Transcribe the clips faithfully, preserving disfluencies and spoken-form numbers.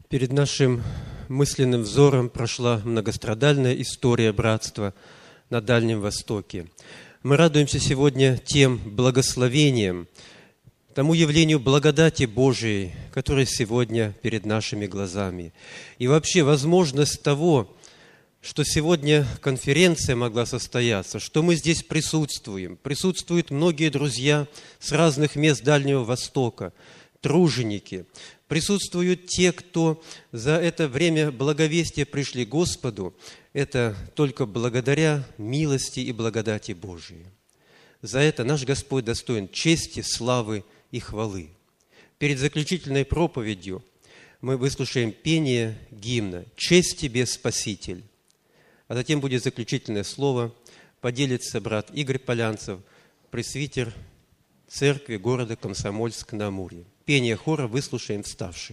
Перед нашим мысленным взором прошла многострадальная история братства на Дальнем Востоке. Мы радуемся сегодня тем благословениям, тому явлению благодати Божией, которое сегодня перед нашими глазами. И вообще возможность того, что сегодня конференция могла состояться, что мы здесь присутствуем. Присутствуют многие друзья с разных мест Дальнего Востока, труженики. Присутствуют те, кто за это время благовестия пришли к Господу. Это только благодаря милости и благодати Божией. За это наш Господь достоин чести, славы и хвалы. Перед заключительной проповедью мы выслушаем пение гимна «Честь тебе, Спаситель». А затем будет заключительное слово, поделится брат Игорь Полянцев, пресвитер церкви города Комсомольск-на-Амуре. Пение хора выслушаем вставши.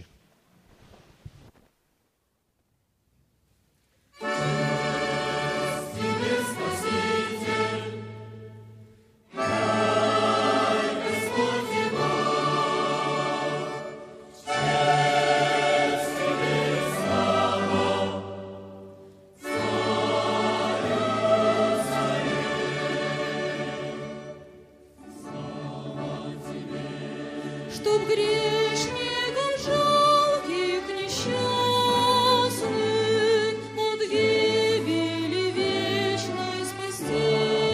Чтоб грешникам жалких несчастных от гибели вечной спасти,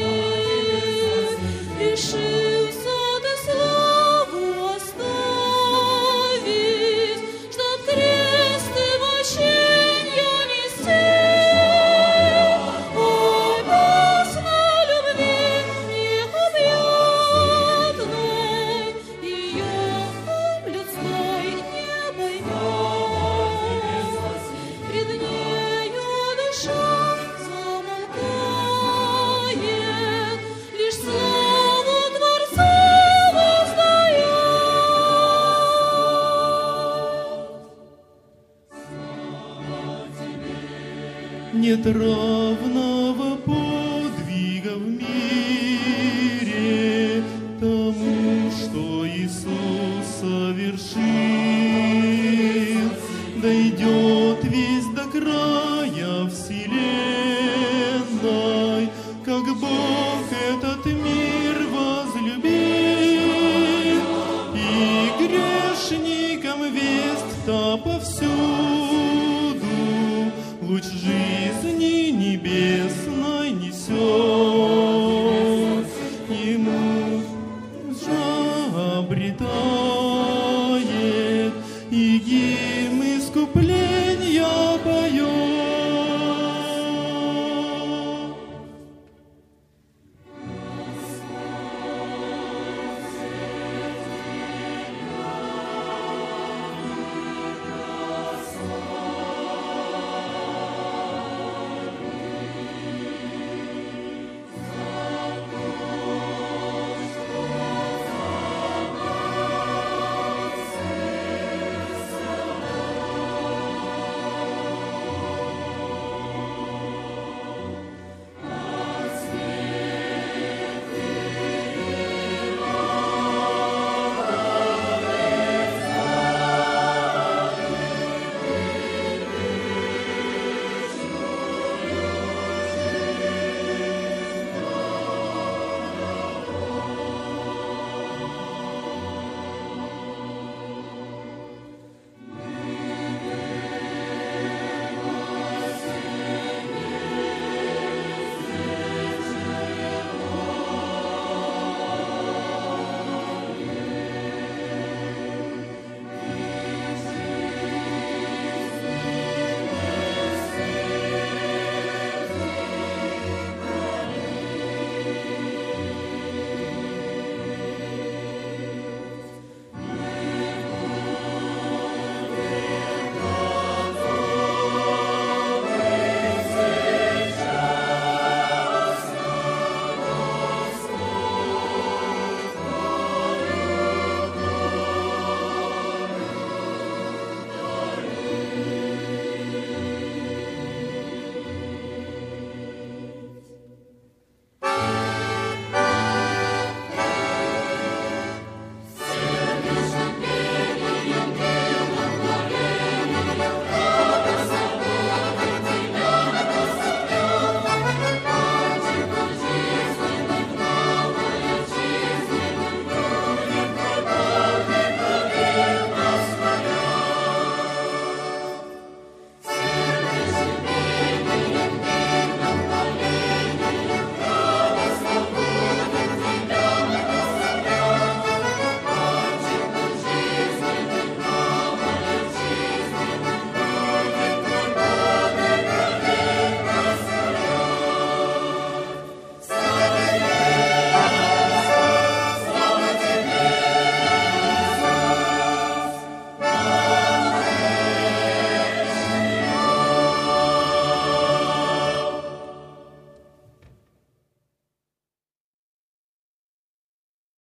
решился ты славу оставить, чтоб крест и мученья нести. Ой, полной любви необъятной, ее людской не поймет. Пред нею душа замолкает, лишь славу Творца воздает. Нет равного подвига в мире тому, что Иисус совершил. Дойдет весь до края вселенной, как Бог этот мир возлюбил. И грешникам весть-то повсюду луч жизни небесной несет. Ему душа обретает и